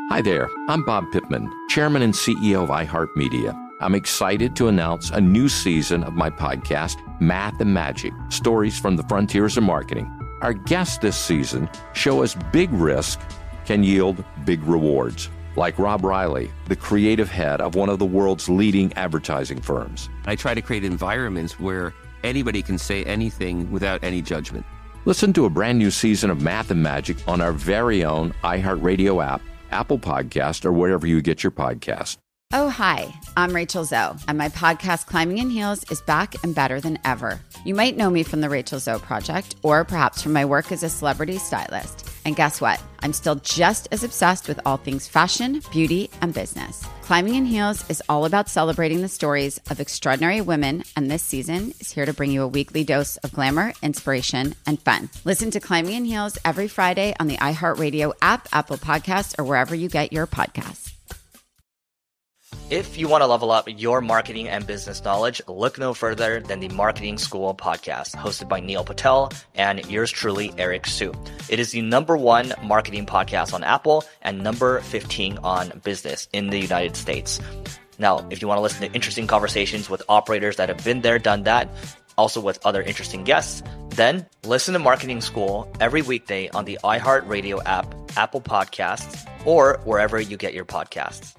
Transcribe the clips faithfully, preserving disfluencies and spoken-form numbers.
Hi there, I'm Bob Pittman, Chairman and C E O of iHeartMedia. I'm excited to announce a new season of my podcast, Math and Magic, Stories from the Frontiers of Marketing. Our guests this season show us big risk can yield big rewards, like Rob Riley, the creative head of one of the world's leading advertising firms. I try to create environments where anybody can say anything without any judgment. Listen to a brand new season of Math and Magic on our very own iHeartRadio app, Apple Podcast, or wherever you get your podcast. Oh, hi, I'm Rachel Zoe, and my podcast, Climbing in Heels, is back and better than ever. You might know me from the Rachel Zoe Project, or perhaps from my work as a celebrity stylist. And guess what? I'm still just as obsessed with all things fashion, beauty, and business. Climbing in Heels is all about celebrating the stories of extraordinary women, and this season is here to bring you a weekly dose of glamour, inspiration, and fun. Listen to Climbing in Heels every Friday on the iHeartRadio app, Apple Podcasts, or wherever you get your podcasts. If you want to level up your marketing and business knowledge, look no further than the Marketing School podcast, hosted by Neil Patel and yours truly, Eric Su. It is the number one marketing podcast on Apple and number fifteen on business in the United States. Now, if you want to listen to interesting conversations with operators that have been there, done that, also with other interesting guests, then listen to Marketing School every weekday on the iHeartRadio app, Apple Podcasts, or wherever you get your podcasts.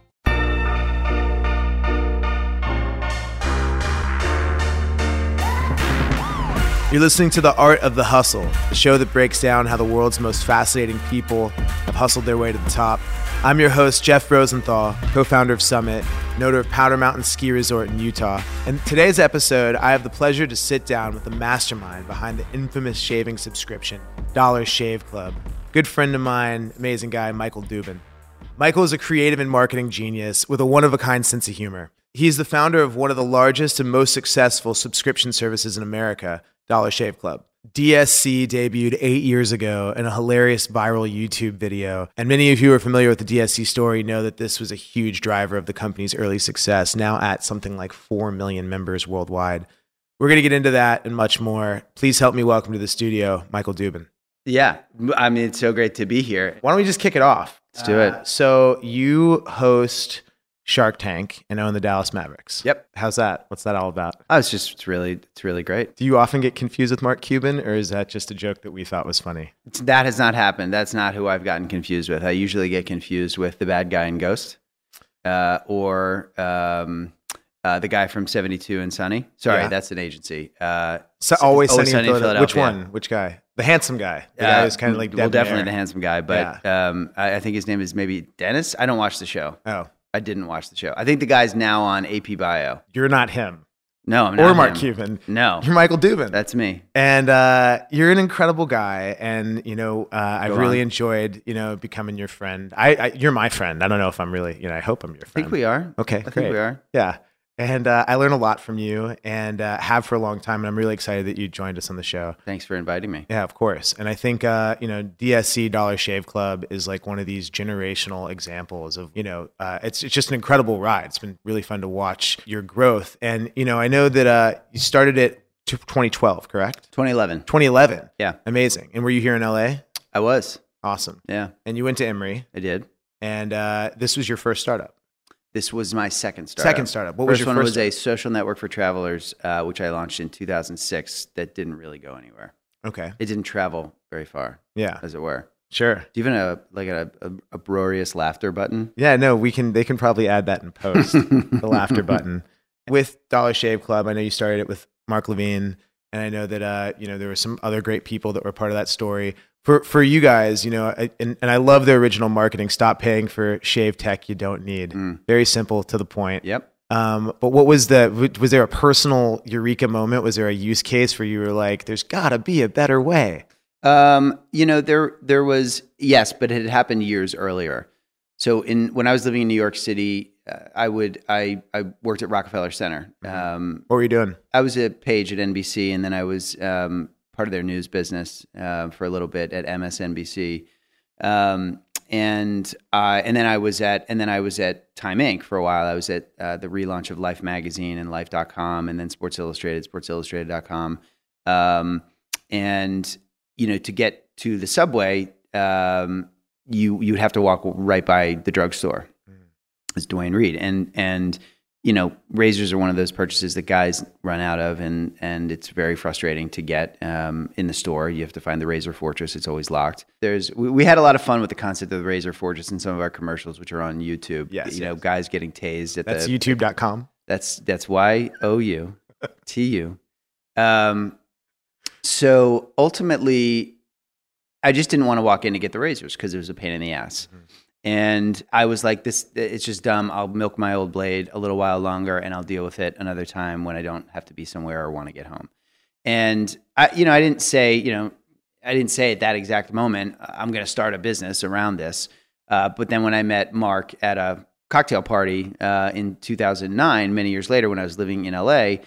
You're listening to The Art of the Hustle, the show that breaks down how the world's most fascinating people have hustled their way to the top. I'm your host, Jeff Rosenthal, co-founder of Summit, and owner of Powder Mountain Ski Resort in Utah. In today's episode, I have the pleasure to sit down with the mastermind behind the infamous shaving subscription, Dollar Shave Club. Good friend of mine, amazing guy, Michael Dubin. Michael is a creative and marketing genius with a one-of-a-kind sense of humor. He's the founder of one of the largest and most successful subscription services in America, Dollar Shave Club. D S C debuted eight years ago in a hilarious viral YouTube video. And many of you who are familiar with the D S C story know that this was a huge driver of the company's early success, now at something like four million members worldwide. We're going to get into that and much more. Please help me welcome to the studio, Michael Dubin. Yeah, I mean, it's so great to be here. Why don't we just kick it off? Let's do it. Uh, so you host Shark Tank and own the Dallas Mavericks. Yep. How's that? What's that all about? Oh, it's just, it's really, it's really great. Do you often get confused with Mark Cuban, or is that just a joke that we thought was funny? It's, that has not happened. That's not who I've gotten confused with. I usually get confused with the bad guy in Ghost, uh, or um, uh, the guy from seventy-two and Sunny. Sorry, Yeah. that's an agency. Uh, So always Always Sunny in Sunny in Philadelphia. Which Philadelphia. one? Which guy? The handsome guy. The guy who's kind of like well, debonair. definitely the handsome guy, but um, I, I think his name is maybe Dennis. I don't watch the show. Oh, I didn't watch the show. I think the guy's now on A P Bio. you're not him. No, I'm not Or Mark him. Cuban. No, You're Michael Dubin. that's me. And uh, you're an incredible guy, and you know uh, I've Go really on. enjoyed you know becoming your friend. I, I you're my friend. I don't know if I'm really you know I hope I'm your I friend. think we are. Okay, I great. think we are. Yeah, and uh, I learn a lot from you, and uh, have for a long time. And I'm really excited that you joined us on the show. Thanks for inviting me. Yeah, of course. And I think, uh, you know, D S C Dollar Shave Club is like one of these generational examples of, you know, uh, it's, it's just an incredible ride. It's been really fun to watch your growth. And, you know, I know that uh, you started it to twenty twelve, correct? twenty eleven. twenty eleven. Yeah, Amazing. And were you here in L A? I was. Awesome. Yeah, And you went to Emory, I did. and uh, this was your first startup. This was my second startup. Second startup. What first was your one first was a social network for travelers, uh, which I launched in two thousand six. That didn't really go anywhere. Okay. It didn't travel very far, Yeah, as it were. sure. Do you even have like a, a uproarious laughter button? Yeah, no, we can. They can probably add that in post. The laughter button with Dollar Shave Club. I know you started it with Mark Levine, and I know that uh, you know there were some other great people that were part of that story. For for you guys, you know, I, and and I love the original marketing. Stop paying for shave tech you don't need. Mm. Very simple, to the point. Yep. Um, but what was the? Was there a personal eureka moment? Was there a use case where you were like, "There's got to be a better way"? Um, you know, there there was yes, but it had happened years earlier. So in when I was living in New York City, uh, I would I I worked at Rockefeller Center. Um, What were you doing? I was a page at N B C, and then I was um, part of their news business uh, for a little bit at M S N B C. Um, and I and then I was at and then I was at Time Incorporated for a while. I was at uh, the relaunch of Life magazine and Life dot com, and then Sports Illustrated, Sports Illustrated dot com. Um, and you know, to get to the subway, um, you you would have to walk right by the drugstore. It's Duane Reade, and and you know, razors are one of those purchases that guys run out of, and and it's very frustrating to get um, in the store. You have to find the Razor Fortress; it's always locked. There's we, we had a lot of fun with the concept of the Razor Fortress in some of our commercials, which are on YouTube. Yes, you yes. know, guys getting tased at That's the YouTube dot com. That's that's Y O U T U. Um, so ultimately, I just didn't want to walk in to get the razors because it was a pain in the ass. Mm-hmm. And I was like, this, it's just dumb. I'll milk my old blade a little while longer and I'll deal with it another time when I don't have to be somewhere or want to get home. And I, you know, I didn't say, you know, I didn't say at that exact moment, I'm going to start a business around this. Uh, but then when I met Mark at a cocktail party uh, in two thousand nine, many years later, when I was living in L A,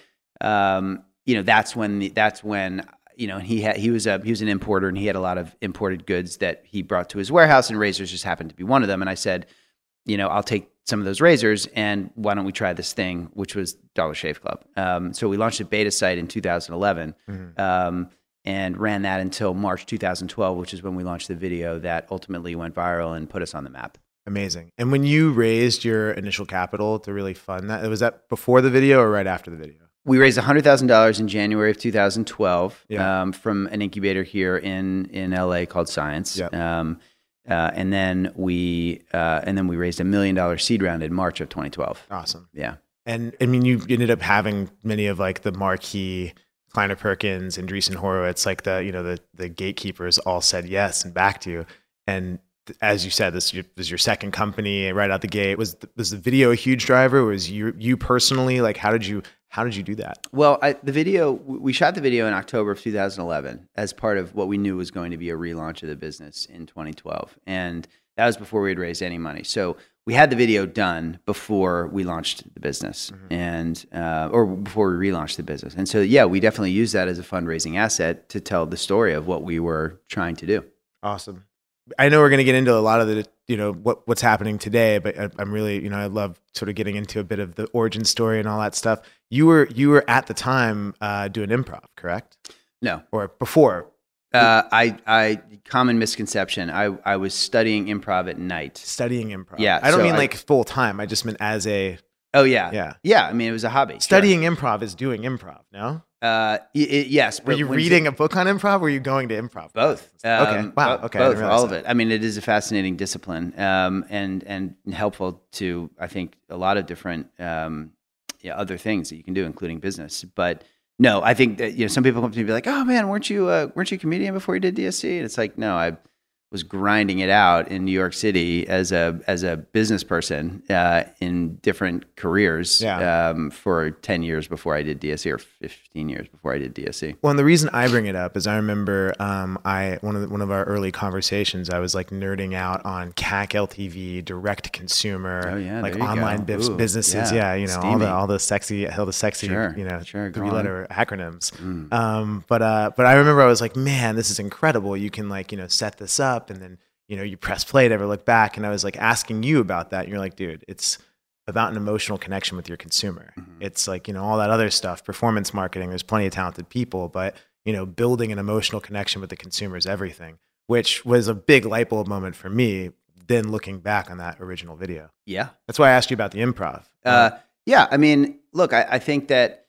um, you know, that's when the, that's when you know he had he was a he was an importer, and he had a lot of imported goods that he brought to his warehouse, and razors just happened to be one of them. And I said, you know, I'll take some of those razors, and why don't we try this thing, which was Dollar Shave Club. Um, so we launched a beta site in two thousand eleven. Mm-hmm. Um, and ran that until March two thousand twelve, which is when we launched the video that ultimately went viral and put us on the map. Amazing. And when you raised your initial capital to really fund that, was that before the video or right after the video? We raised one hundred thousand dollars in January of two thousand twelve yeah. um, from an incubator here in, in L A called Science. Yeah. Um, uh, and then we uh, and then we raised a million dollar seed round in March of twenty twelve. Awesome. Yeah. And I mean, you ended up having many of like the marquee Kleiner Perkins and Andreessen Horowitz, like the, you know, the, the gatekeepers all said yes and backed you. And as you said, this was your second company right out the gate. Was the, was the video a huge driver? Was you you personally, like, how did you how did you do that? Well, I, the video, we shot the video in October of two thousand eleven as part of what we knew was going to be a relaunch of the business in twenty twelve. And that was before we had raised any money. So we had the video done before we launched the business, mm-hmm. and uh, or before we relaunched the business. And so, yeah, we definitely used that as a fundraising asset to tell the story of what we were trying to do. Awesome. I know we're going to get into a lot of the, you know, what what's happening today, but I, I'm really, you know, I love sort of getting into a bit of the origin story and all that stuff. You were you were at the time uh, doing improv, correct? No, or before. Uh, I, I, common misconception. I, I was studying improv at night. Studying improv. Yeah. I don't so mean I, like full time. I just meant as a. Oh yeah. Yeah. Yeah. I mean, it was a hobby. Studying sure. improv is doing improv. No. Uh, y- y- yes. Were you reading a book on improv? Or were you going to improv? Both. Um, okay. Wow. Bo- Okay. Both. All that. of it. I mean, it is a fascinating discipline, um, and and helpful to, I think, a lot of different um, yeah, other things that you can do, including business. But no, I think that, you know, some people come to me and be like, "Oh man, weren't you uh, weren't you a comedian before you did D S C?" And it's like, no, I was grinding it out in New York City as a as a business person uh, in different careers yeah. um, for ten years before I did D S C, or fifteen years before I did D S C. Well, and the reason I bring it up is I remember um, I one of the, one of our early conversations, I was like nerding out on C A C L T V, direct to consumer, oh, yeah, like online biz- Ooh, businesses. Yeah, yeah you know, steamy. all the all the sexy, all the sexy, sure, you know, sure, three letter acronyms. Mm. Um, but uh, but I remember I was like, man, this is incredible. You can like, you know, set this up and then, you know, you press play, never look back. And I was like asking you about that. And you're like, dude, it's about an emotional connection with your consumer. Mm-hmm. It's like, you know, all that other stuff, performance marketing, there's plenty of talented people, but, you know, building an emotional connection with the consumer is everything, which was a big light bulb moment for me. Then looking back on that original video. Yeah. That's why I asked you about the improv. Uh, yeah. I mean, look, I, I think that,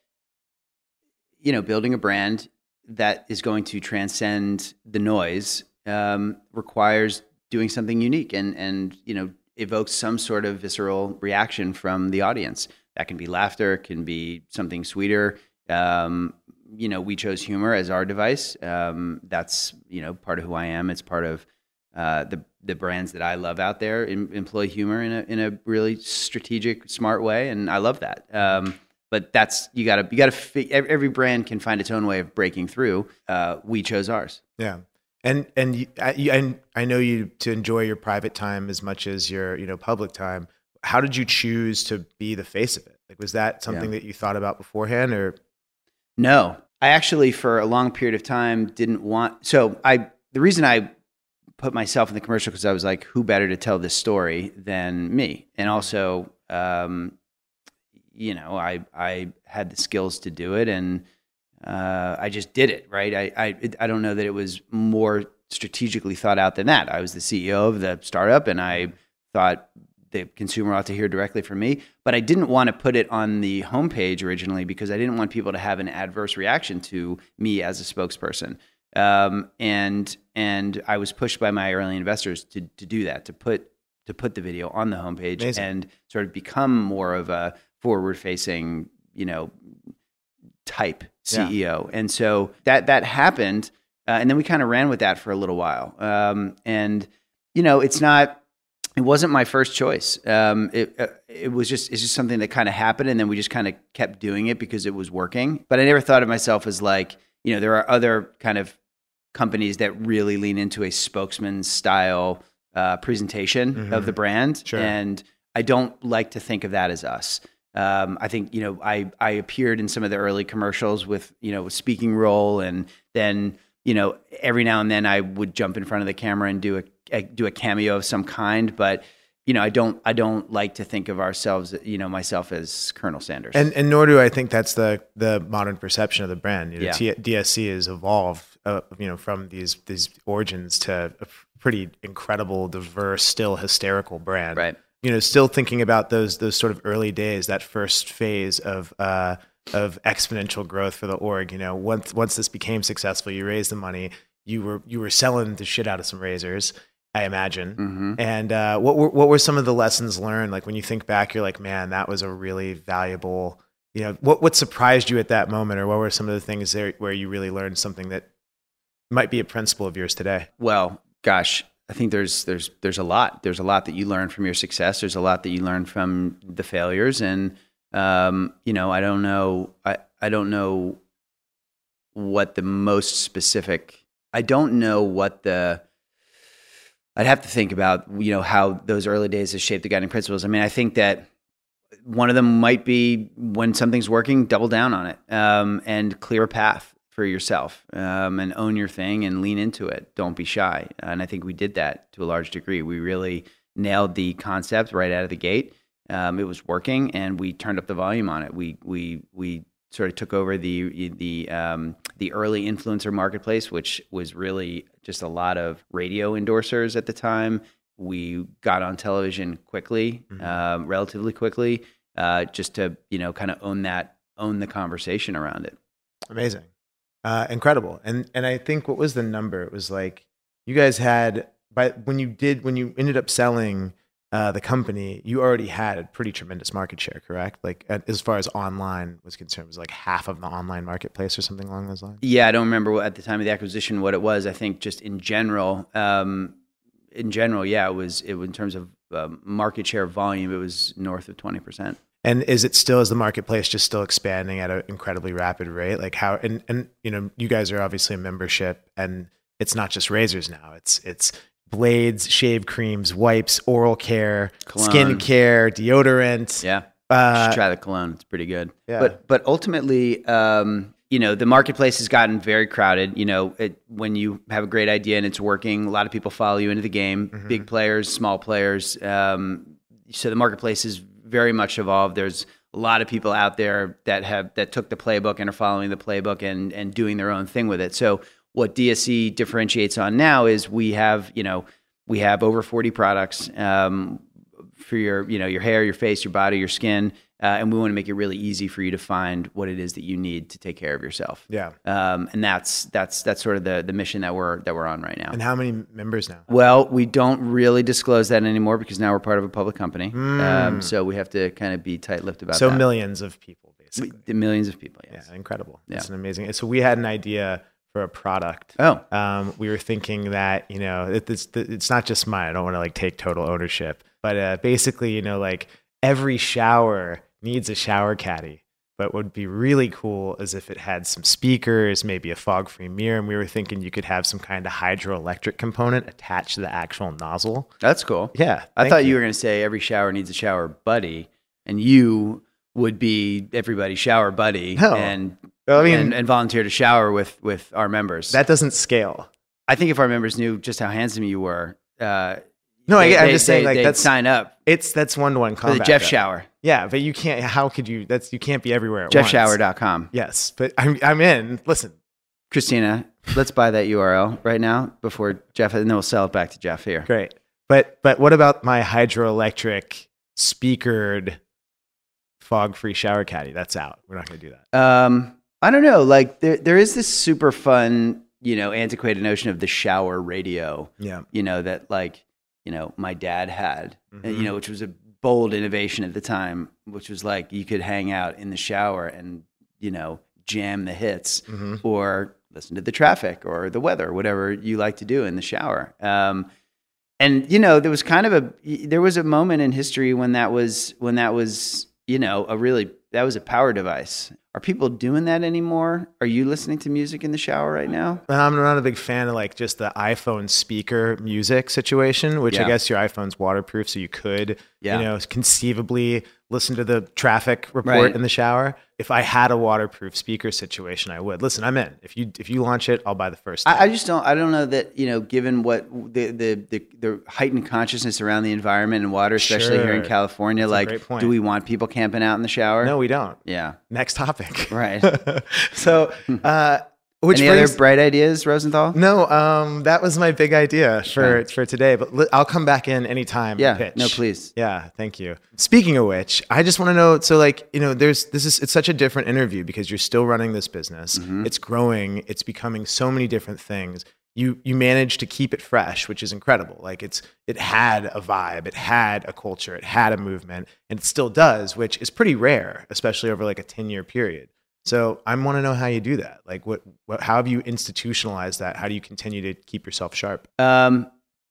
you know, building a brand that is going to transcend the noise um, requires doing something unique and, and, you know, evokes some sort of visceral reaction from the audience. That can be laughter, can be something sweeter. Um, you know, we chose humor as our device. Um, that's, you know, part of who I am. It's part of uh, the the brands that I love out there in, employ humor in a in a really strategic, smart way, and I love that. Um, but that's you gotta you gotta fi- every brand can find its own way of breaking through. Uh, we chose ours. Yeah. And and you, I, you, and I know you to enjoy your private time as much as your, you know, public time. How did you choose to be the face of it? Like, was that something Yeah. that you thought about beforehand, or? No, I actually for a long period of time didn't want. So I the reason I put myself in the commercial because I was like, who better to tell this story than me? And also, um, you know, I I had the skills to do it, and Uh, I just did it, right? I, I I don't know that it was more strategically thought out than that. I was the C E O of the startup, and I thought the consumer ought to hear directly from me. But I didn't want to put it on the homepage originally because I didn't want people to have an adverse reaction to me as a spokesperson. Um, and and I was pushed by my early investors to to do that, to put to put the video on the homepage. Amazing. And sort of become more of a forward-facing, you know, type C E O. Yeah. And so that that happened, uh, and then we kind of ran with that for a little while. Um, and you know, it's not. It wasn't my first choice. Um, it uh, it was just it's just something that kind of happened, and then we just kind of kept doing it because it was working. But I never thought of myself as like, you know, there are other kind of companies that really lean into a spokesman style uh, presentation mm-hmm. of the brand, sure. and I don't like to think of that as us. Um, I think, you know, I I appeared in some of the early commercials with, you know, a speaking role, and then, you know, every now and then I would jump in front of the camera and do a, a do a cameo of some kind, but you know, I don't I don't like to think of ourselves, you know, myself as Colonel Sanders. And and nor do I think that's the the modern perception of the brand. You know, Yeah. T- D S C has evolved, uh, you know, from these these origins to a pretty incredible, diverse, still hysterical brand. Right. You know, still thinking about those those sort of early days, that first phase of uh, of exponential growth for the org. You know, once once this became successful, you raised the money, you were you were selling the shit out of some razors, I imagine. Mm-hmm. And uh, what were what were some of the lessons learned? Like when you think back, you're like, man, that was a really valuable. You know, what what surprised you at that moment, or what were some of the things there where you really learned something that might be a principle of yours today? Well, gosh, I think there's there's there's a lot. There's a lot that you learn from your success. There's a lot that you learn from the failures, and um, you know, I don't know. I I don't know what the most specific. I don't know what the. I'd have to think about, you know, how those early days have shaped the guiding principles. I mean, I think that one of them might be when something's working, double down on it, um, and clear a path for yourself, um, and own your thing and lean into it. Don't be shy. And I think we did that to a large degree. We really nailed the concept right out of the gate. Um, it was working, and we turned up the volume on it. We we we sort of took over the the um, the early influencer marketplace, which was really just a lot of radio endorsers at the time. We got on television quickly, mm-hmm. um, relatively quickly, uh, just to, you know, kind of own that, own the conversation around it. Amazing. Uh, incredible. And and I think, what was the number? It was like, you guys had, by when you did, when you ended up selling uh, the company, you already had a pretty tremendous market share, correct? Like, as far as online was concerned, it was like half of the online marketplace or something along those lines? Yeah, I don't remember what, at the time of the acquisition what it was. I think just in general, um, in general, yeah, it was, it was in terms of uh, market share volume, it was north of twenty percent. And is it still, is the marketplace just still expanding at an incredibly rapid rate? Like how, and, and, you know, you guys are obviously a membership, and it's not just razors now. It's, it's blades, shave creams, wipes, oral care, Cologne. Skin care, deodorant. Yeah. Uh, You should try the cologne. It's pretty good. Yeah. But, but ultimately, um, you know, the marketplace has gotten very crowded. You know, it, when you have a great idea and it's working, a lot of people follow you into the game, Mhm. big players, small players. Um, so the marketplace is very much evolved. There's a lot of people out there that have that took the playbook and are following the playbook and and doing their own thing with it. So what D S C differentiates on now is we have, you know, we have over forty products um, for your, you know, your hair, your face, your body, your skin, uh, and we want to make it really easy for you to find what it is that you need to take care of yourself. Yeah. Um, and that's that's that's sort of the the mission that we're that we're on right now. And how many members now? Well, we don't really disclose that anymore because now we're part of a public company. Mm. Um, so we have to kind of be tight-lipped about So that. millions of people, basically. The millions of people, yes. Yeah, incredible. Yeah. It's an amazing. So we had an idea for a product. Oh. Um, we were thinking that, you know, it, it's it's not just mine. I don't want to like take total ownership, but uh, basically, you know, like every shower needs a shower caddy. But what would be really cool is if it had some speakers, maybe a fog-free mirror, and we were thinking you could have some kind of hydroelectric component attached to the actual nozzle. That's cool. Yeah, I thank thought you were going to say every shower needs a shower buddy, and you would be everybody's shower buddy No. and, Well, I mean, and and volunteer to shower with with our members. that doesn't scale. I think if our members knew just how handsome you were, uh, No, they, I, I'm they- just saying they- like they'd that's sign up it's that's one to one for the combat. Jeff though. shower. Yeah, but you can't. How could you? That's you can't be everywhere. At Jeff once. Shower dot com. Yes, but I'm I'm in. Listen, Christina, let's buy that U R L right now before Jeff, and then we'll sell it back to Jeff here. Great. But but what about my hydroelectric speakered fog-free shower caddy? That's out. We're not going to do that. Um, I don't know. Like there there is this super fun, you know, antiquated notion of the shower radio. Yeah. You know, that like, you know, my dad had, Mm-hmm. and, you know, which was a bold innovation at the time, which was like you could hang out in the shower and, you know, jam the hits Mm-hmm. or listen to the traffic or the weather, whatever you like to do in the shower. Um, and you know, there was kind of a there was a moment in history when that was when that was, you know, a really that was a power device. Are people doing that anymore? Are you listening to music in the shower right now? I'm not a big fan of like just the iPhone speaker music situation, which Yeah. I guess your iPhone's waterproof, so you could, Yeah. you know, conceivably listen to the traffic report Right. in the shower. If I had a waterproof speaker situation, I would. Listen, I'm in. If you if you launch it, I'll buy the first. I, I just don't. I don't know that, you know, given what the the the, the heightened consciousness around the environment and water, especially here in Sure. California, That's a like, great point. do we want people camping out in the shower? No, we don't. Yeah. Next topic. Right. so, uh, which Any brings, other bright ideas, Rosenthal? No, um, that was my big idea for, Okay. for today, but li- I'll come back in anytime. Yeah. and pitch. No, please. Yeah, thank you. Speaking of which, I just want to know, so like, you know, there's, this is, it's such a different interview because you're still running this business. Mm-hmm. It's growing. It's becoming so many different things. You, you managed to keep it fresh, which is incredible. Like it's, it had a vibe, it had a culture, it had a movement, and it still does, which is pretty rare, especially over like a ten year period. So I want to know how you do that. Like what, what, how have you institutionalized that? How do you continue to keep yourself sharp? Um,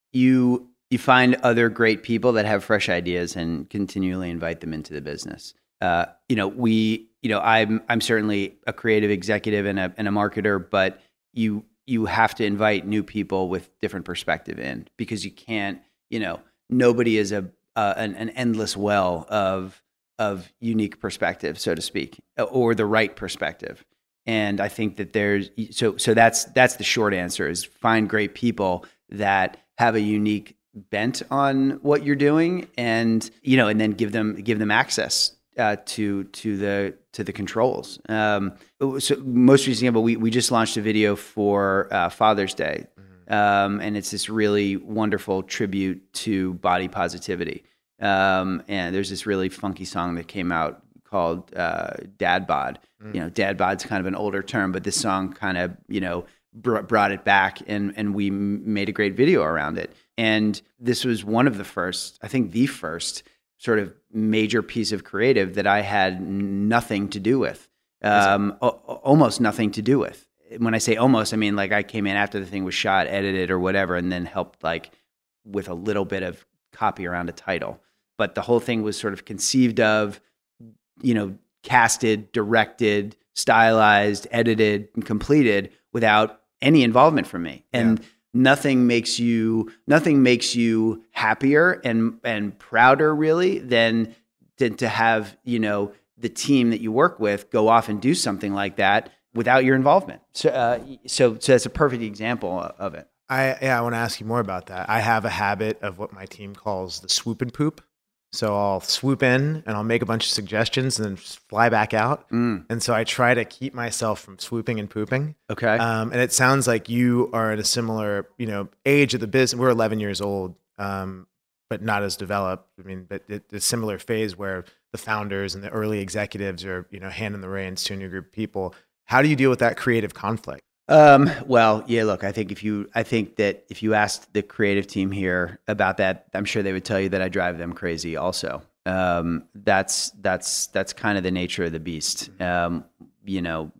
you you find other great people that have fresh ideas and continually invite them into the business. Uh, you know, we, you know, I'm I'm certainly a creative executive and a and a marketer, but you you have to invite new people with different perspective in, because you can't, you know, nobody is a uh, an, an endless well of of unique perspective, so to speak, or the right perspective. And I think that there's so so that's that's the short answer, is find great people that have a unique bent on what you're doing, and you know, and then give them give them access uh, to to the to the controls. Um, so most recent example, we we just launched a video for uh, Father's Day, um, and it's this really wonderful tribute to body positivity. Um, and there's this really funky song that came out called uh, Dad Bod. Mm. You know, Dad Bod's kind of an older term, but this song kind of, you know, br- brought it back, and and we m- made a great video around it. And this was one of the first, I think the first sort of major piece of creative that I had nothing to do with, um, o- almost nothing to do with. When I say almost, I mean like I came in after the thing was shot, edited or whatever, and then helped like with a little bit of copy around a title. But the whole thing was sort of conceived of, you know, casted, directed, stylized, edited, and completed without any involvement from me. And yeah. nothing makes you nothing makes you happier and and prouder really than than to have, you know, the team that you work with go off and do something like that without your involvement. So uh, so so that's a perfect example of it. I yeah, I want to ask you more about that. I have a habit of what my team calls the swoop and poop. So I'll swoop in and I'll make a bunch of suggestions and then fly back out. Mm. And so I try to keep myself from swooping and pooping. Okay. Um, and it sounds like you are at a similar, you know, age of the business. We're eleven years old, um, but not as developed. I mean, but it's a similar phase where the founders and the early executives are, you know, handing the reins to a new group of people. How do you deal with that creative conflict? Um, well, yeah, look, I think if you, I think that if you asked the creative team here about that, I'm sure they would tell you that I drive them crazy also. Um, that's, that's, that's kind of the nature of the beast. Um, you know,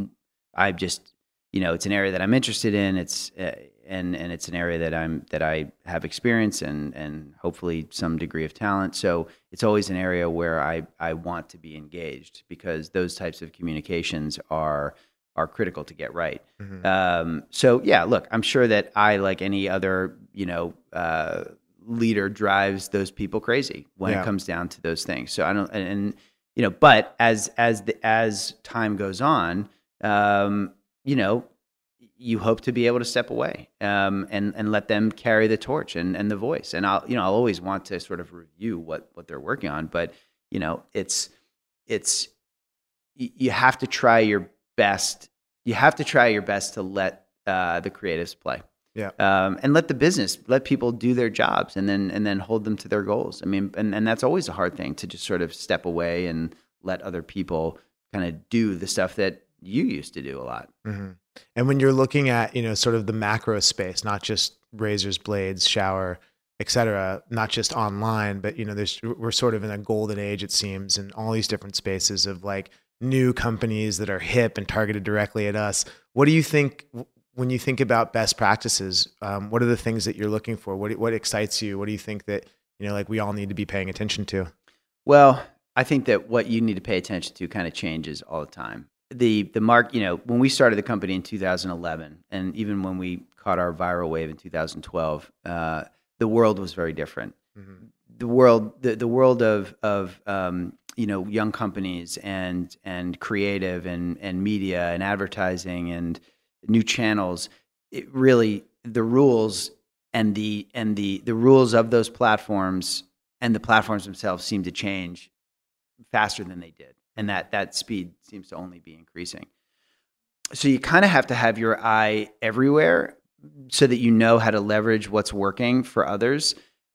I just, you know, it's an area that I'm interested in. It's, uh, and, and it's an area that I'm, that I have experience and, and hopefully some degree of talent. So it's always an area where I, I want to be engaged, because those types of communications are, are critical to get right. Mm-hmm. Um, so yeah, look, I'm sure that I, like any other, you know, uh, leader, drives those people crazy when yeah. it comes down to those things. So I don't, and, and you know, but as, as the, as time goes on, um, you know, you hope to be able to step away, um, and, and let them carry the torch and, and the voice. And I'll, you know, I'll always want to sort of review what, what they're working on, but you know, it's, it's, you have to try your best you have to try your best to let uh, the creatives play. Yeah. Um, and let the business, let people do their jobs and then and then hold them to their goals. I mean, and, and that's always a hard thing, to just sort of step away and let other people kind of do the stuff that you used to do a lot. Mm-hmm. And when you're looking at, you know, sort of the macro space, not just razors, blades, shower, et cetera, not just online, but, you know, there's, we're sort of in a golden age, it seems, in all these different spaces of like new companies that are hip and targeted directly at us. What do you think, when you think about best practices, um, what are the things that you're looking for? What what excites you? What do you think that, you know, like we all need to be paying attention to? Well, I think that what you need to pay attention to kind of changes all the time. The the mark, you know, when we started the company in two thousand eleven, and even when we caught our viral wave in two thousand twelve, uh, the world was very different. Mm-hmm. The world, the, the world of of um, you know, young companies and and creative and and media and advertising and new channels, it really, the rules and the and the the rules of those platforms and the platforms themselves seem to change faster than they did, and that that speed seems to only be increasing. So you kind of have to have your eye everywhere so that you know how to leverage what's working for others.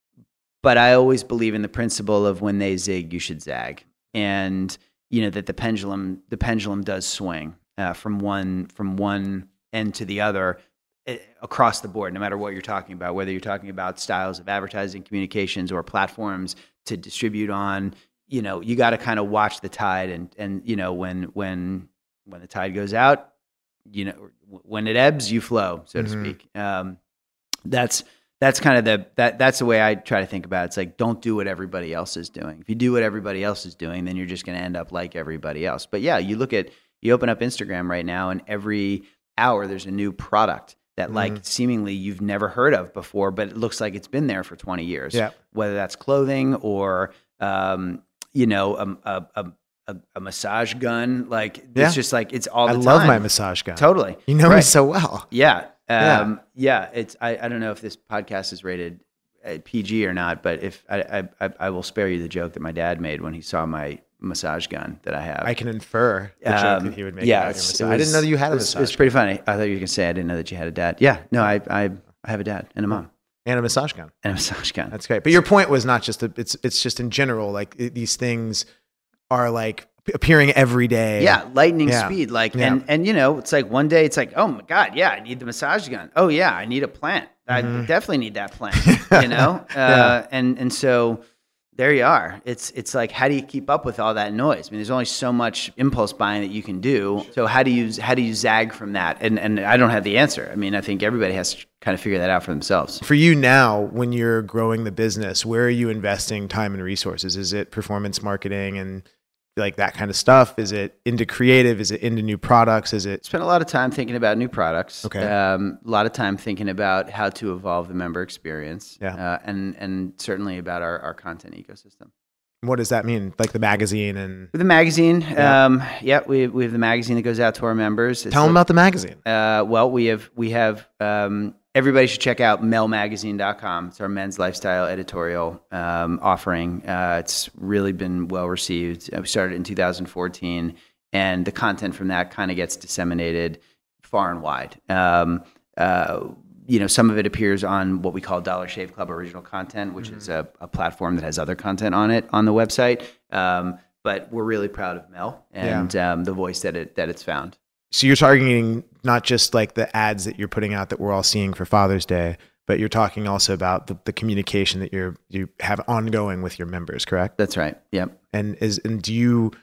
But I always believe in the principle of when they zig, you should zag, and you know that the pendulum the pendulum does swing uh, from one from one end to the other uh, across the board, no matter what you're talking about, whether you're talking about styles of advertising, communications, or platforms to distribute on. You know, you got to kind of watch the tide, and and you know when when when the tide goes out, you know, when it ebbs, you flow, so mm-hmm. to speak. Um, that's that's kind of the that that's the way I try to think about it. It's like, don't do what everybody else is doing. If you do what everybody else is doing, then you're just going to end up like everybody else. But yeah, you look at you open up Instagram right now, and every hour there's a new product that mm-hmm. like seemingly you've never heard of before, but it looks like it's been there for twenty years. Yeah. Whether that's clothing or um, you know, a, a, a, a massage gun. Like, yeah. It's just like, it's all the I time. love my massage gun. Totally. You know right. me so well. Yeah. Um, yeah. yeah. It's, I, I don't know if this podcast is rated P G or not, but if I, I, I will spare you the joke that my dad made when he saw my massage gun that I have. I can infer the um, joke that he would make. Yeah. About your massage. Was, I didn't know that you had a massage gun. It's pretty funny. I thought you were going to say, I didn't know that you had a dad. Yeah. No, I, I, I have a dad and a mom. And a massage gun. And a massage gun. That's great. But your point was not just, a, it's it's just in general, like it, these things are like appearing every day. Yeah, lightning yeah. speed. Like, yeah. and and you know, it's like one day it's like, oh my God, yeah, I need the massage gun. Oh yeah, I need a plant. Mm-hmm. I definitely need that plant. You know, uh, yeah. and and so there you are. It's it's like, how do you keep up with all that noise? I mean, there's only so much impulse buying that you can do. So how do you how do you zag from that? And and I don't have the answer. I mean, I think everybody has to kind of figure that out for themselves. For you now, when you're growing the business, where are you investing time and resources? Is it performance marketing and like that kind of stuff? Is it into creative? Is it into new products? Is it spend a lot of time thinking about new products? Okay. Um, a lot of time thinking about how to evolve the member experience. Yeah. Uh, and and certainly about our, our content ecosystem. What does that mean? Like the magazine and the magazine. Yeah. Um, yeah, we we have the magazine that goes out to our members. It's Tell them a, about the magazine. Uh, well, we have we have. Um, Everybody should check out mel magazine dot com. It's our men's lifestyle editorial um, offering. Uh, it's really been well received. We started in two thousand fourteen, and the content from that kind of gets disseminated far and wide. Um, uh, you know, some of it appears on what we call Dollar Shave Club original content, which mm-hmm. is a, a platform that has other content on it on the website. Um, but we're really proud of Mel and yeah. um, the voice that it that it's found. So you're targeting not just like the ads that you're putting out that we're all seeing for Father's Day, but you're talking also about the, the communication that you're you have ongoing with your members, correct? That's right. Yep. And is and do you?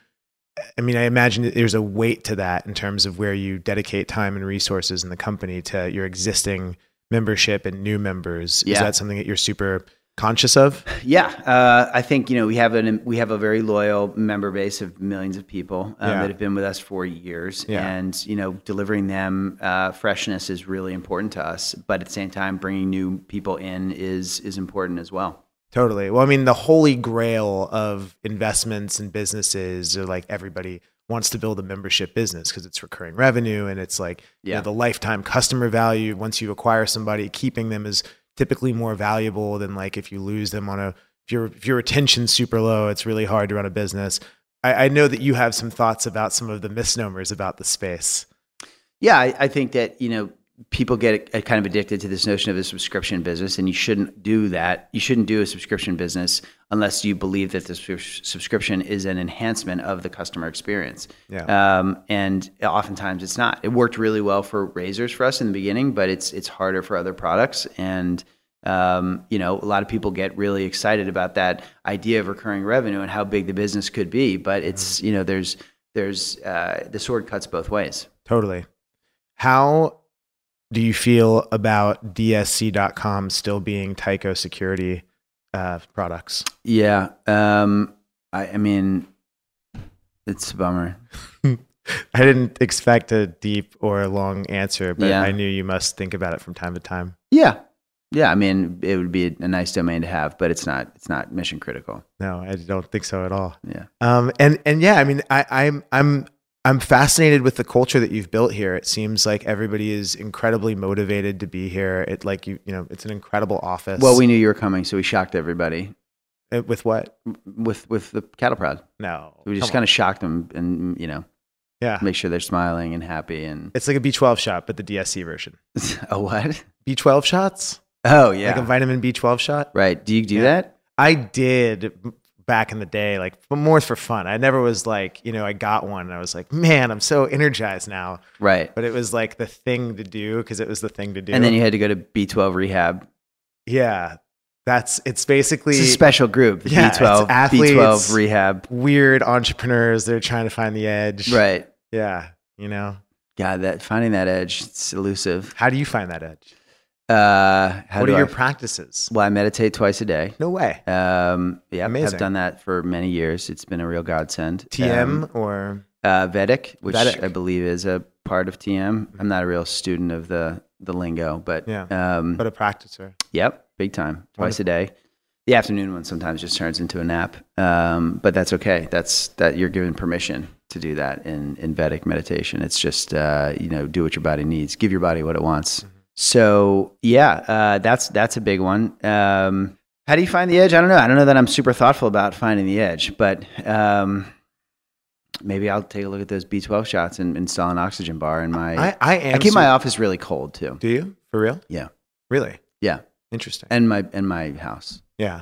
I mean, I imagine that there's a weight to that in terms of where you dedicate time and resources in the company to your existing membership and new members. Yeah. Is that something that you're super conscious of? Yeah, uh, I think you know we have an we have a very loyal member base of millions of people um, yeah. that have been with us for years, yeah. and you know delivering them uh, freshness is really important to us. But at the same time, bringing new people in is is important as well. Totally. Well, I mean, the holy grail of investments and businesses are like everybody wants to build a membership business because it's recurring revenue and it's like yeah. you know, the lifetime customer value. Once you acquire somebody, keeping them is typically more valuable than like if you lose them on a, if your, if your retention's super low, it's really hard to run a business. I, I know that you have some thoughts about some of the misnomers about the space. Yeah, I, I think that, you know, people get uh, kind of addicted to this notion of a subscription business, and you shouldn't do that. You shouldn't do a subscription business unless you believe that the su- subscription is an enhancement of the customer experience. Yeah. Um, and oftentimes it's not. It worked really well for razors for us in the beginning, but it's it's harder for other products. And um, you know, a lot of people get really excited about that idea of recurring revenue and how big the business could be. But it's mm-hmm. you know, there's there's uh, the sword cuts both ways. Totally. How do you feel about D S C dot com still being Tyco security uh, products? Yeah. Um, I, I mean, it's a bummer. I didn't expect a deep or long answer, but yeah. I knew you must think about it from time to time. Yeah. Yeah. I mean, it would be a nice domain to have, but it's not, it's not mission critical. No, I don't think so at all. Yeah. Um, and, and yeah, I mean, I, I'm, I'm, I'm fascinated with the culture that you've built here. It seems like everybody is incredibly motivated to be here. It like you, you know, it's an incredible office. Well, we knew you were coming, so we shocked everybody. Uh, with what? With with the cattle prod. No, we just kind of shocked them, and you know, yeah, make sure they're smiling and happy. And it's like a B twelve shot, but the D S C version. A what? B twelve shots. Oh yeah, like a vitamin B twelve shot. Right? Do you do yeah. that? I did. Back in the day, like more for fun. I never was like, you know, I got one and I was like, man, I'm so energized now. Right. But it was like the thing to do because it was the thing to do. And then you had to go to B twelve rehab. Yeah. That's, it's basically it's a special group. The yeah, B twelve, athletes, B twelve rehab. Weird entrepreneurs. They're trying to find the edge. Right. Yeah. You know, God, that finding that edge, it's elusive. How do you find that edge? Uh, how what do are I, your practices? Well, I meditate twice a day. No way. Um, yeah, Amazing. I've done that for many years. It's been a real godsend. T M um, or uh, Vedic, which Vedic. I believe is a part of T M. I'm not a real student of the the lingo, but yeah, um, but a practicer. Yep, big time, twice Wonderful. a day. The afternoon one sometimes just turns into a nap, um, but that's okay. That's that you're given permission to do that in in Vedic meditation. It's just uh, you know, do what your body needs, give your body what it wants. Mm-hmm. So yeah, uh, that's that's a big one. Um, how do you find the edge? I don't know. I don't know that I'm super thoughtful about finding the edge, but um, maybe I'll take a look at those B twelve shots and install an oxygen bar in my. I, I am. I keep so, my office really cold too. Do you for real? Yeah. Really? Yeah. Interesting. And my and my house. Yeah.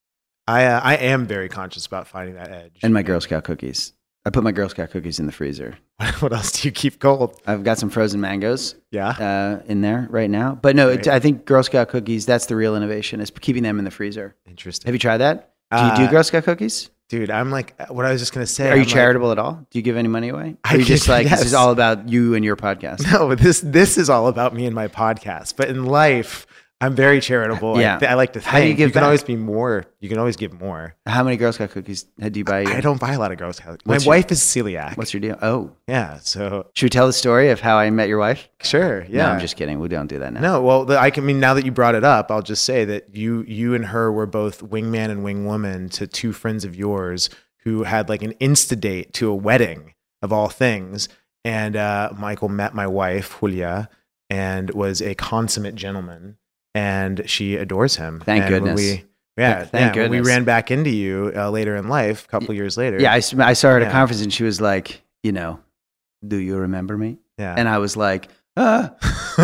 I uh, I am very conscious about finding that edge. And my Girl Scout cookies. I put my Girl Scout cookies in the freezer. What else do you keep cold? I've got some frozen mangoes. Yeah, uh, in there right now. But no, right. it, I think Girl Scout cookies. That's the real innovation, is keeping them in the freezer. Interesting. Have you tried that? Do you uh, do Girl Scout cookies? Dude, I'm like, what I was just gonna say. Are I'm you charitable like, at all? Do you give any money away? I Are you just like, yes. this is all about you and your podcast? No, this this is all about me and my podcast. But in life, I'm very charitable. Yeah. I, I like to think. How do you give You can back? always be more. You can always give more. How many Girl Scout cookies do you buy? I don't buy a lot of Girl Scout. My What's your- wife is celiac. What's your deal? Oh, Yeah, so should we tell the story of how I met your wife? sure. Yeah. No, I'm just kidding. We don't do that now. No, well, the, I can I mean now that you brought it up, I'll just say that you you and her were both wingman and wingwoman to two friends of yours who had like an insta date to a wedding of all things. And uh, Michael met my wife Julia and was a consummate gentleman, and she adores him. Thank and when goodness. We, yeah, Thank yeah, when we goodness. ran back into you uh, later in life, a couple years later. Yeah, I, s- I saw her at a Yeah. conference and she was like, you know, do you remember me? yeah. And I was like, ah.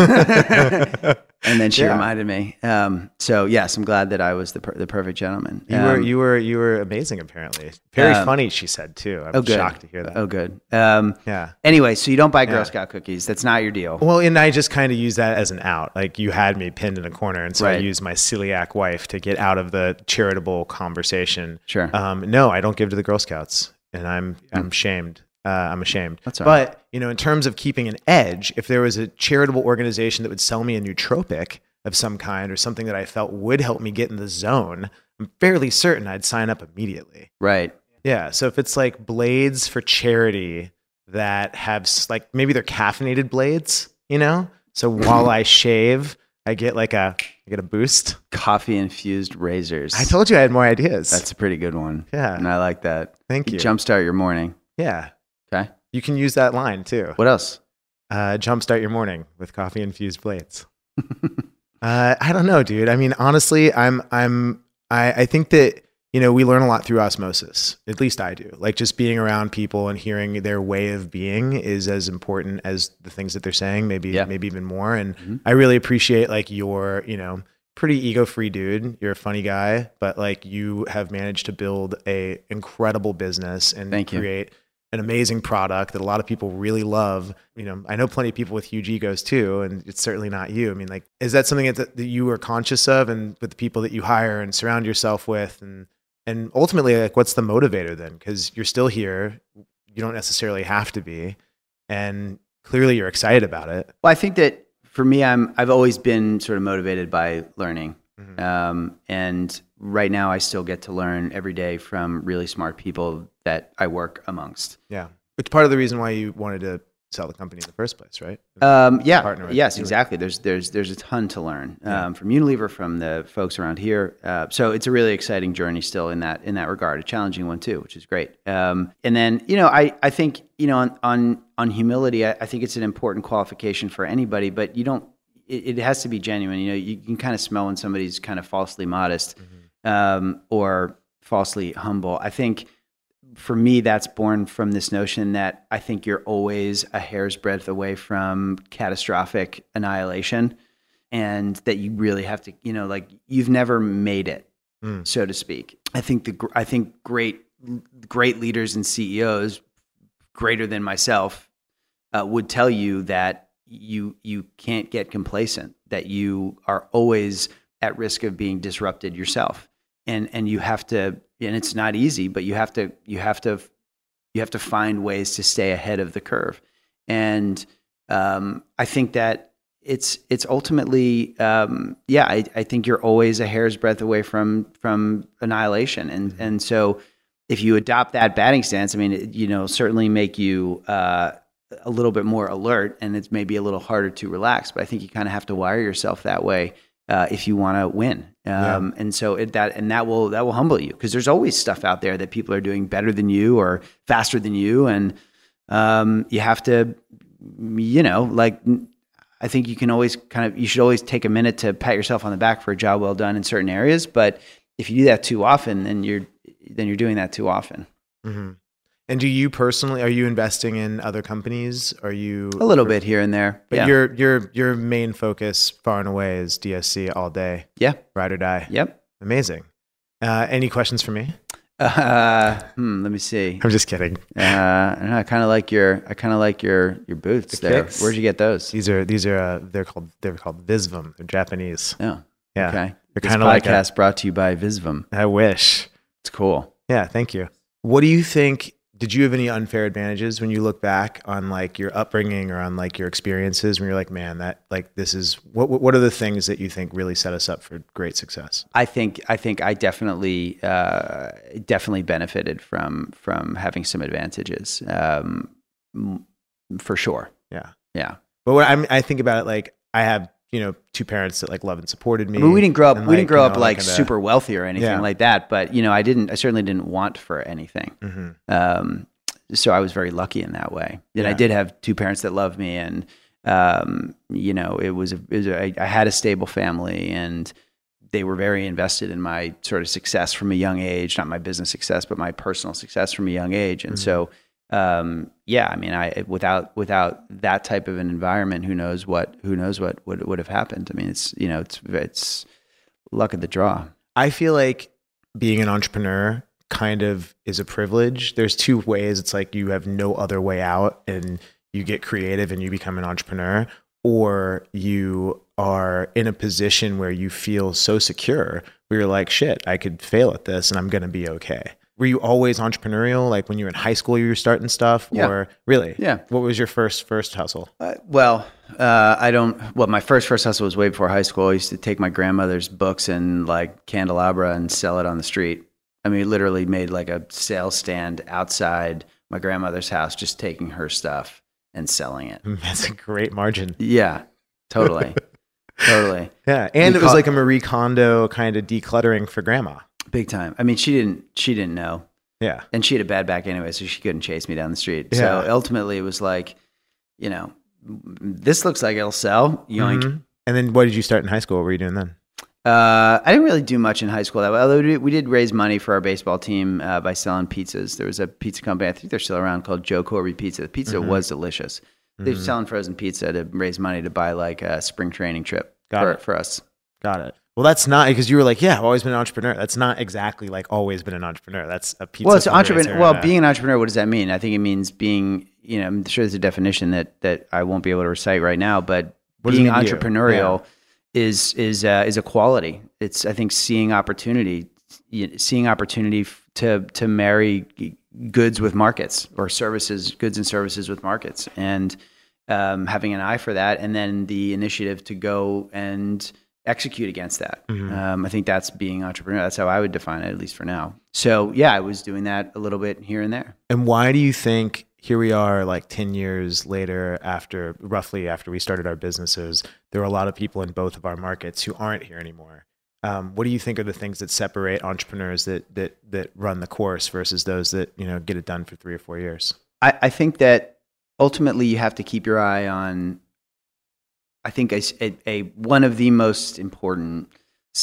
And then she Yeah. reminded me. Um, so yes, I'm glad that I was the per- the perfect gentleman. You were Um, you were you were amazing. Apparently, very um, funny. She said too. I'm oh, good. shocked to hear that. Oh, good. Um, Yeah. anyway, so you don't buy Girl Yeah. Scout cookies. That's not your deal. Well, and I just kind of use that as an out. Like you had me pinned in a corner, and so I Right. used my celiac wife to get out of the charitable conversation. Sure. Um, no, I don't give to the Girl Scouts, and I'm I'm shamed. Uh, I'm ashamed. That's all right. But you know, in terms of keeping an edge, if there was a charitable organization that would sell me a nootropic of some kind or something that I felt would help me get in the zone, I'm fairly certain I'd sign up immediately. Right. Yeah. So if it's like blades for charity that have s- like maybe they're caffeinated blades, you know? So while I shave, I get like a I get a boost. Coffee infused razors. I told you I had more ideas. That's a pretty good one. Yeah. And I like that. Thank you. Jumpstart your morning. Yeah. Okay. You can use that line too. What else? Uh, jumpstart your morning with coffee infused blades. uh, I don't know, dude. I mean, honestly, I'm I'm I, I think that you know, we learn a lot through osmosis. At least I do. Like just being around people and hearing their way of being is as important as the things that they're saying, maybe, yeah. maybe even more. And mm-hmm. I really appreciate like your, you know, pretty ego-free dude. You're a funny guy, but like you have managed to build a incredible business and Thank create you. an amazing product that a lot of people really love. You know, I know plenty of people with huge egos too, and it's certainly not you. I mean, like, is that something that, that you are conscious of and with the people that you hire and surround yourself with? And And ultimately, like, what's the motivator then? Because you're still here. You don't necessarily have to be. And clearly you're excited about it. Well, I think that for me, I'm, I've always been sort of motivated by learning. Mm-hmm. Um, and right now I still get to learn every day from really smart people that I work amongst. Yeah. It's part of the reason why you wanted to sell the company in the first place, right? Um, yeah. Yes, Unilever. Exactly. There's there's there's a ton to learn um, yeah. from Unilever, from the folks around here. Uh, so it's a really exciting journey still in that in that regard, a challenging one too, which is great. Um, and then you know, I I think you know on on on humility, I, I think it's an important qualification for anybody, but you don't. It, it has to be genuine. You know, you can kind of smell when somebody's kind of falsely modest mm-hmm. um, or falsely humble. I think. For me, that's born from this notion that I think you're always a hair's breadth away from catastrophic annihilation, and that you really have to, you know, like you've never made it, mm. so to speak. I think the I think great great leaders and C E Os, greater than myself, uh, would tell you that you you can't get complacent, that you are always at risk of being disrupted yourself, and and you have to. And it's not easy, but you have to you have to you have to find ways to stay ahead of the curve. And um, I think that it's it's ultimately um, yeah. I, I think you're always a hair's breadth away from from annihilation. And mm-hmm. and so if you adopt that batting stance, I mean, it, you know, certainly make you uh, a little bit more alert, and it's maybe a little harder to relax. But I think you kind of have to wire yourself that way. Uh, if you want to win. Um, yeah. And so it, that, and that will, that will humble you, because there's always stuff out there that people are doing better than you or faster than you. And um, you have to, you know, like, I think you can always kind of, you should always take a minute to pat yourself on the back for a job well done in certain areas. But if you do that too often, then you're, then you're doing that too often. Mm-hmm. And do you personally, are you investing in other companies? Are you a little or, bit here and there? But yeah. your your your main focus, far and away, is D S C all day. Yeah, ride or die. Yep, amazing. Uh, any questions for me? Uh, hmm, let me see. I'm just kidding. Uh, I kind of like your I kind of like your your boots the there. Kicks. Where'd you get those? These are these are uh, they're called they're called Visvim. They're Japanese. Oh, yeah. Okay. They're kind of like a brought to you by Visvim. I wish. It's cool. Yeah, thank you. What do you think? Did you have any unfair advantages when you look back on like your upbringing or on like your experiences when you're like, man, that like this is what what are the things that you think really set us up for great success? I think I think I definitely uh, definitely benefited from from having some advantages, um, for sure. Yeah, yeah. But what I I think about it, like I have you know two parents that like loved and supported me. I mean, we didn't grow up. We like, didn't grow you up know, like kinda, super wealthy or anything yeah. like that. But you know, I didn't. I certainly didn't want for anything. Mm-hmm. Um, so I was very lucky in that way. And yeah. I did have two parents that loved me, and um, you know, it was, a, it was a, I had a stable family, and they were very invested in my sort of success from a young age. Not my business success, but my personal success from a young age. And mm-hmm. so, um, yeah, I mean, I without without that type of an environment, who knows what who knows what would would have happened. I mean, it's you know, it's it's luck of the draw. I feel like being an entrepreneur kind of is a privilege. There's two ways. It's like you have no other way out, and you get creative and you become an entrepreneur, or you are in a position where you feel so secure where you're like, shit, I could fail at this and I'm going to be okay. Were you always entrepreneurial? Like when you were in high school, you were starting stuff yeah. or really? Yeah. What was your first, first hustle? Uh, well, uh, I don't, well, my first, first hustle was way before high school. I used to take my grandmother's books and like candelabra and sell it on the street. I mean, literally made like a sales stand outside my grandmother's house, just taking her stuff and selling it. That's a great margin. Yeah, totally. totally. Yeah. And we it was call- like a Marie Kondo kind of decluttering for grandma. Big time. I mean, she didn't, she didn't know. Yeah. And she had a bad back anyway, so she couldn't chase me down the street. Yeah. So ultimately it was like, you know, this looks like it'll sell. Yoink. Mm-hmm. And then what did you start in high school? What were you doing then? Uh, I didn't really do much in high school. Although we did, we did raise money for our baseball team uh, by selling pizzas. There was a pizza company, I think they're still around, called Joe Corby Pizza. The pizza mm-hmm. was delicious. Mm-hmm. They're selling frozen pizza to raise money to buy like a spring training trip Got for, it. for us. Got it. Well, that's not because you were like, yeah, I've always been an entrepreneur. That's not exactly like always been an entrepreneur. That's a pizza. Well, it's entrepreneur. Well, uh, being an entrepreneur, what does that mean? I think it means being, you know, I'm sure there's a definition that that I won't be able to recite right now, but what being does it mean to entrepreneurial you? Yeah. is is uh, is a quality. It's I think seeing opportunity, seeing opportunity to to marry goods with markets or services, goods and services with markets, and um, having an eye for that, and then the initiative to go and execute against that. Mm-hmm. Um, I think that's being entrepreneurial. That's how I would define it, at least for now. So yeah, I was doing that a little bit here and there. And why do you think here we are like ten years later after roughly after we started our businesses, there are a lot of people in both of our markets who aren't here anymore. Um, what do you think are the things that separate entrepreneurs that, that, that run the course versus those that, you know, get it done for three or four years? I, I think that ultimately you have to keep your eye on, I think a, a, a one of the most important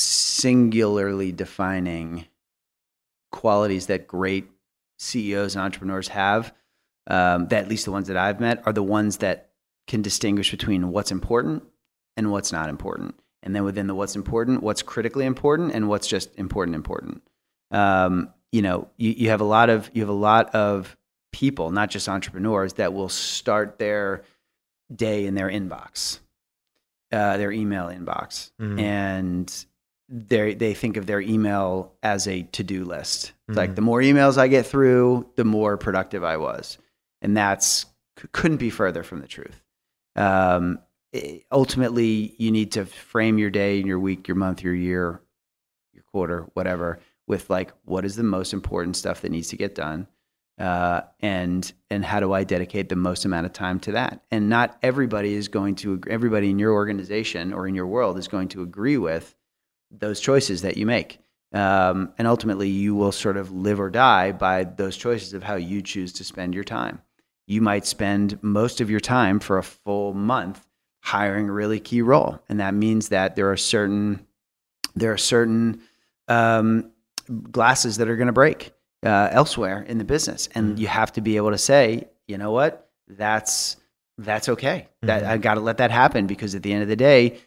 singularly defining qualities that great C E Os and entrepreneurs have, um, that at least the ones that I've met, are the ones that can distinguish between what's important and what's not important. And then within the what's important, what's critically important and what's just important, important. Um, you know, you, you have a lot of you have a lot of people, not just entrepreneurs, that will start their day in their inbox. Uh, their email inbox, mm. and they they think of their email as a to-do list. It's mm. like the more emails I get through, the more productive I was, and that's couldn't be further from the truth. Um, it, ultimately, you need to frame your day, your week, your month, your year, your quarter, whatever, with like what is the most important stuff that needs to get done. Uh, and and how do I dedicate the most amount of time to that? And not everybody is going to, everybody in your organization or in your world is going to agree with those choices that you make. Um, and ultimately, you will sort of live or die by those choices of how you choose to spend your time. You might spend most of your time for a full month hiring a really key role, and that means that there are certain there are certain um, glasses that are going to break Uh, elsewhere in the business, and mm-hmm. you have to be able to say, you know what, that's that's okay. Mm-hmm. That I got to let that happen, because at the end of the day,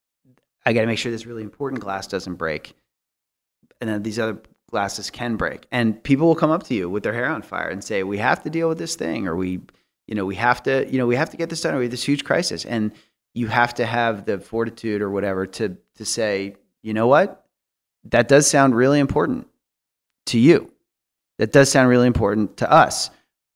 I got to make sure this really important glass doesn't break, and then these other glasses can break. And people will come up to you with their hair on fire and say, "We have to deal with this thing," or "We, you know, we have to, you know, we have to get this done. Or we have this huge crisis," and you have to have the fortitude or whatever to to say, you know what, that does sound really important to you. That does sound really important to us,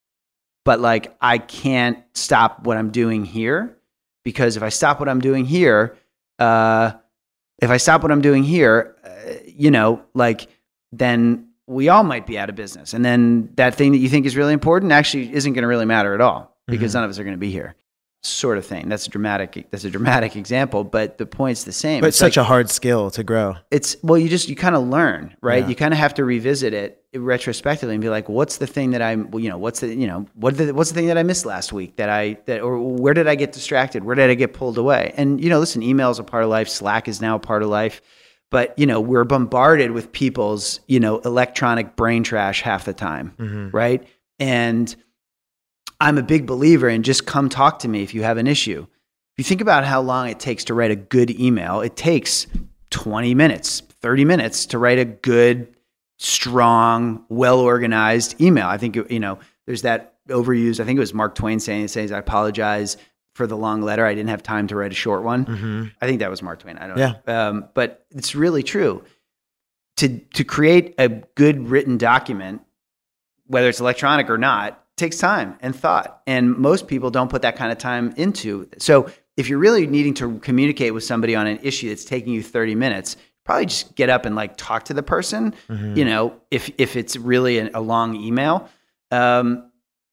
but like, I can't stop what I'm doing here, because if I stop what I'm doing here, uh, if I stop what I'm doing here, uh, you know, like, then we all might be out of business. And then that thing that you think is really important actually isn't going to really matter at all, because mm-hmm. none of us are going to be here. Sort of thing. That's a dramatic. That's a dramatic example, but the point's the same. But it's, it's such like, a hard skill to grow. It's well, you just you kind of learn, right? Yeah. You kind of have to revisit it retrospectively and be like, what's the thing that I'm, you know, what's the, you know, what the, what's the thing that I missed last week that I that or where did I get distracted? Where did I get pulled away? And you know, listen, email is a part of life. Slack is now a part of life. But you know, we're bombarded with people's, you know, electronic brain trash half the time, mm-hmm. right? And I'm a big believer in just come talk to me if you have an issue. If you think about how long it takes to write a good email, it takes twenty minutes, thirty minutes to write a good, strong, well-organized email. I think, you know, there's that overused, I think it was Mark Twain saying, it says, I apologize for the long letter. I didn't have time to write a short one. Mm-hmm. I think that was Mark Twain. I don't yeah. know. Um, but it's really true. To, to create a good written document, whether it's electronic or not, takes time and thought, and most people don't put that kind of time into. So if you're really needing to communicate with somebody on an issue that's taking you thirty minutes, probably just get up and like talk to the person. Mm-hmm. You know, if if it's really a, a long email, um,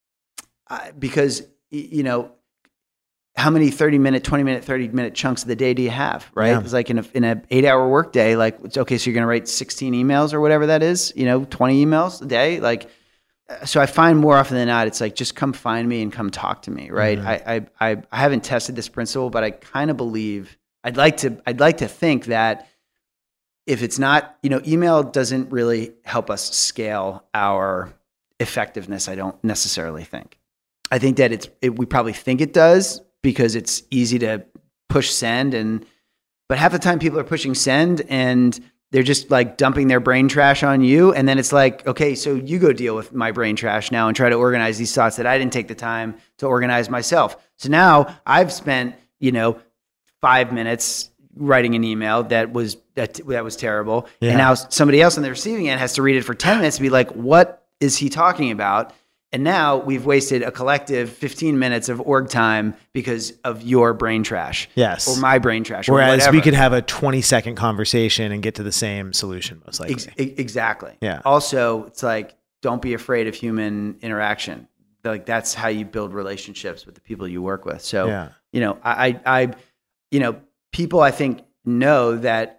I, because you know, how many thirty minute, twenty minute, thirty minute chunks of the day do you have? Right? Yeah. It's like in a in a eight hour work day, like it's okay, so you're going to write sixteen emails or whatever that is. You know, twenty emails a day, like. So I find more often than not, it's like, just come find me and come talk to me, right? Mm-hmm. I, I I haven't tested this principle, but I kind of believe I'd like to I'd like to think that if it's not, you know, email doesn't really help us scale our effectiveness. I don't necessarily think. I think that it's, it, we probably think it does because it's easy to push send, and, but half the time people are pushing send and they're just like dumping their brain trash on you. And then it's like, okay, so you go deal with my brain trash now and try to organize these thoughts that I didn't take the time to organize myself. So now I've spent, you know, five minutes writing an email that was, that, that was terrible. Yeah. And now somebody else on the receiving end has to read it for ten minutes to be like, what is he talking about? And now we've wasted a collective fifteen minutes of org time because of your brain trash. Yes. Or my brain trash. Whereas or whatever. we could have a twenty second conversation and get to the same solution, most likely. Ex- exactly. Yeah. Also, it's like, don't be afraid of human interaction. Like, that's how you build relationships with the people you work with. So, yeah. you know, I, I, you know, people I think know that,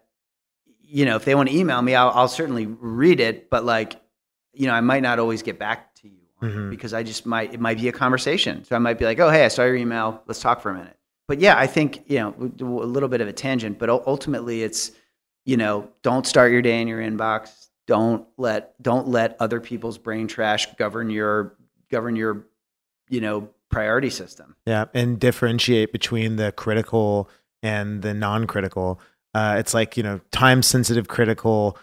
you know, if they want to email me, I'll, I'll certainly read it, but like, you know, I might not always get back to you. Mm-hmm. Because I just might, it might be a conversation. So I might be like, oh, hey, I saw your email. Let's talk for a minute. But yeah, I think, you know, a little bit of a tangent, but ultimately it's, you know, don't start your day in your inbox. Don't let, don't let other people's brain trash govern your, govern your, you know, priority system. Yeah. And differentiate between the critical and the non-critical. Uh, it's like, you know, time sensitive, critical,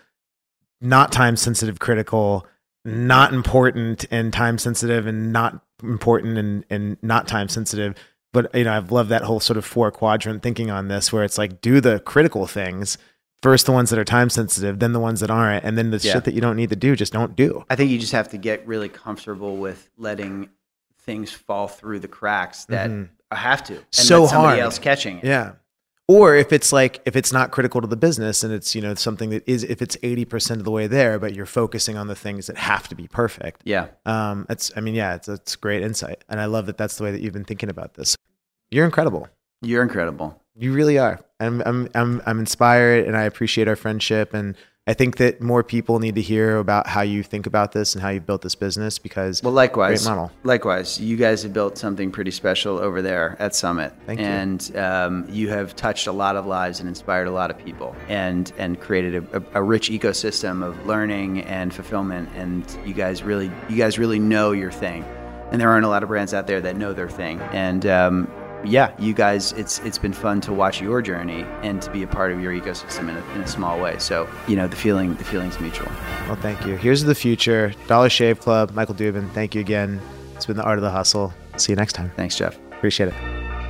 not time sensitive, critical, not important and time sensitive, and not important and, and not time sensitive. But, you know, I've loved that whole sort of four quadrant thinking on this, where it's like, do the critical things first, the ones that are time sensitive, then the ones that aren't. And then the yeah. shit that you don't need to do, just don't do. I think you just have to get really comfortable with letting things fall through the cracks that mm-hmm. have to. And so let somebody hard. else catching it. Yeah. Or if it's like, if it's not critical to the business and it's, you know, something that is, if it's eighty percent of the way there, but you're focusing on the things that have to be perfect. Yeah. Um, it's, I mean, yeah, it's, it's great insight. And I love that that's the way that you've been thinking about this. You're incredible. You're incredible. You really are. I'm, I'm, I'm, I'm inspired, and I appreciate our friendship. And I think that more people need to hear about how you think about this and how you built this business, because well, likewise, great model. Likewise, you guys have built something pretty special over there at Summit. Thank you. And um, you have touched a lot of lives and inspired a lot of people, and and created a, a, a rich ecosystem of learning and fulfillment. And you guys really, you guys really know your thing. And there aren't a lot of brands out there that know their thing. And um, yeah, you guys, it's it's been fun to watch your journey and to be a part of your ecosystem in a, in a small way. So, you know, the feeling the feeling's mutual. Well, thank you. Here's the future. Dollar Shave Club, Michael Dubin, thank you again. It's been the Art of the Hustle. See you next time. Thanks, Jeff. Appreciate it.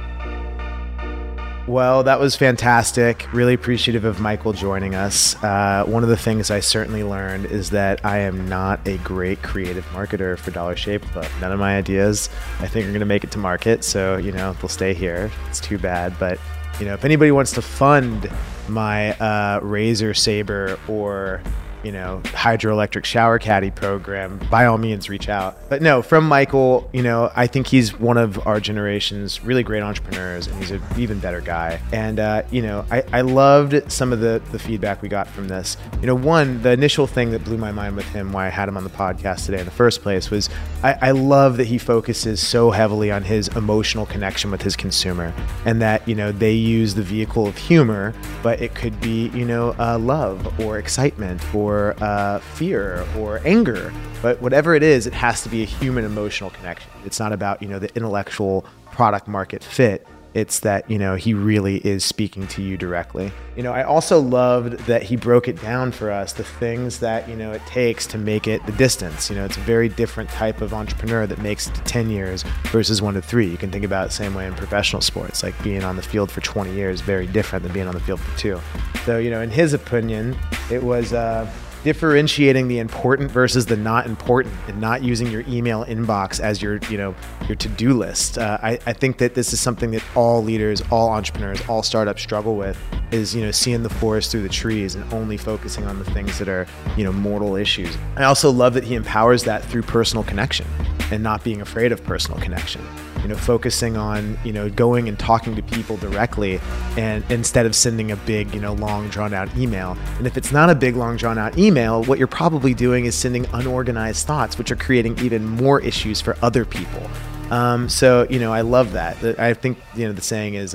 Well, that was fantastic. Really appreciative of Michael joining us. Uh, one of the things I certainly learned is that I am not a great creative marketer for Dollar Shave Club. None of my ideas, I think, are going to make it to market. So, you know, they'll stay here. It's too bad. But, you know, if anybody wants to fund my uh, Razor Saber or, you know, hydroelectric shower caddy program, by all means, reach out. But no, from Michael, you know, I think he's one of our generation's really great entrepreneurs, and he's an even better guy. And, uh, you know, I, I loved some of the, the feedback we got from this. You know, one, the initial thing that blew my mind with him, why I had him on the podcast today in the first place, was I, I love that he focuses so heavily on his emotional connection with his consumer, and that, you know, they use the vehicle of humor, but it could be, you know, uh, love or excitement or or uh, fear or anger, but whatever it is, it has to be a human emotional connection. It's not about, you know, the intellectual product market fit. It's that, you know, he really is speaking to you directly. You know, I also loved that he broke it down for us, the things that, you know, it takes to make it the distance. You know, it's a very different type of entrepreneur that makes it to ten years versus one to three. You can think about it the same way in professional sports, like being on the field for twenty years, very different than being on the field for two. So, you know, in his opinion, it was uh, differentiating the important versus the not important, and not using your email inbox as your, you know, your to-do list. Uh, I, I think that this is something that all leaders, all entrepreneurs, all startups struggle with, is, you know, seeing the forest through the trees and only focusing on the things that are, you know, mortal issues. I also love that he empowers that through personal connection and not being afraid of personal connection. You know, focusing on, you know, going and talking to people directly, and instead of sending a big, you know, long drawn out email. And if it's not a big, long drawn out email, what you're probably doing is sending unorganized thoughts, which are creating even more issues for other people. Um, so, you know, I love that. I think, you know, the saying is, uh,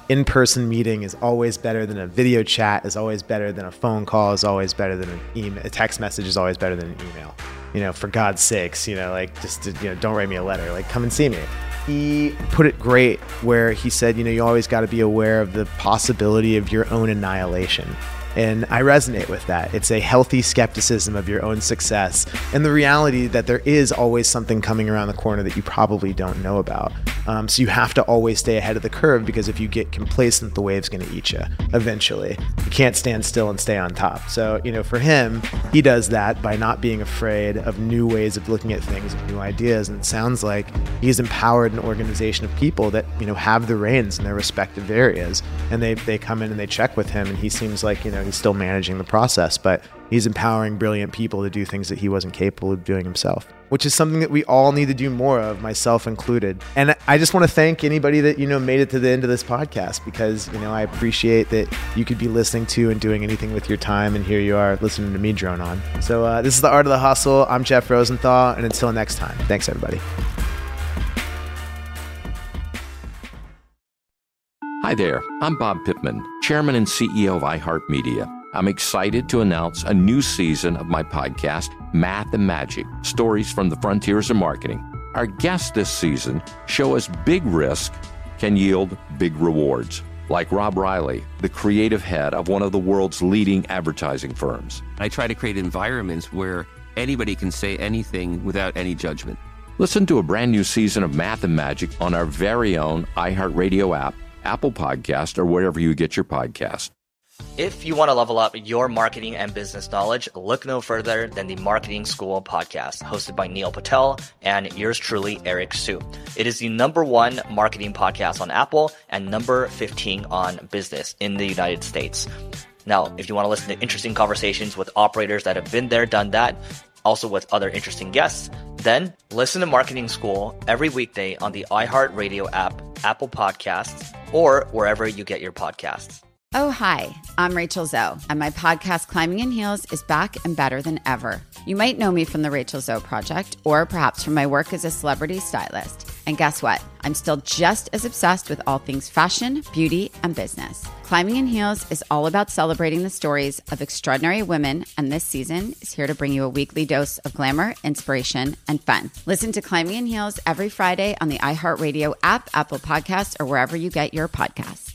in-person meeting is always better than a video chat, is always better than a phone call, is always better than an email. A text message is always better than an email. You know, for God's sakes, you know, like just, you know, don't write me a letter, like come and see me. He put it great where he said, you know, you always got to be aware of the possibility of your own annihilation. And I resonate with that. It's a healthy skepticism of your own success and the reality that there is always something coming around the corner that you probably don't know about. Um, so you have to always stay ahead of the curve, because if you get complacent, the wave's going to eat you eventually. You can't stand still and stay on top. So, you know, for him, he does that by not being afraid of new ways of looking at things and new ideas. And it sounds like he's empowered an organization of people that, you know, have the reins in their respective areas. And they, they come in and they check with him, and he seems like, you know, he's still managing the process, but he's empowering brilliant people to do things that he wasn't capable of doing himself, which is something that we all need to do more of, myself included. And I just want to thank anybody that, you know, made it to the end of this podcast, because, you know, I appreciate that you could be listening to and doing anything with your time, and here you are listening to me drone on. So uh, this is The Art of the Hustle. I'm Jeff Rosenthal, and until next time, thanks everybody. Hi there, I'm Bob Pittman, Chairman and C E O of iHeartMedia. I'm excited to announce a new season of my podcast, Math and Magic, Stories from the Frontiers of Marketing. Our guests this season show us big risk can yield big rewards, like Rob Riley, the creative head of one of the world's leading advertising firms. I try to create environments where anybody can say anything without any judgment. Listen to a brand new season of Math and Magic on our very own iHeartRadio app, Apple Podcast, or wherever you get your podcast. If you want to level up your marketing and business knowledge, look no further than the Marketing School podcast, hosted by Neil Patel and yours truly, Eric Su. It is the number one marketing podcast on Apple and number fifteen on business in the United States. Now, if you want to listen to interesting conversations with operators that have been there, done that, also with other interesting guests, then listen to Marketing School every weekday on the iHeartRadio app, Apple Podcasts, or wherever you get your podcasts. Oh, hi, I'm Rachel Zoe, and my podcast, Climbing in Heels, is back and better than ever. You might know me from the Rachel Zoe Project, or perhaps from my work as a celebrity stylist. And guess what? I'm still just as obsessed with all things fashion, beauty, and business. Climbing in Heels is all about celebrating the stories of extraordinary women, and this season is here to bring you a weekly dose of glamour, inspiration, and fun. Listen to Climbing in Heels every Friday on the iHeartRadio app, Apple Podcasts, or wherever you get your podcasts.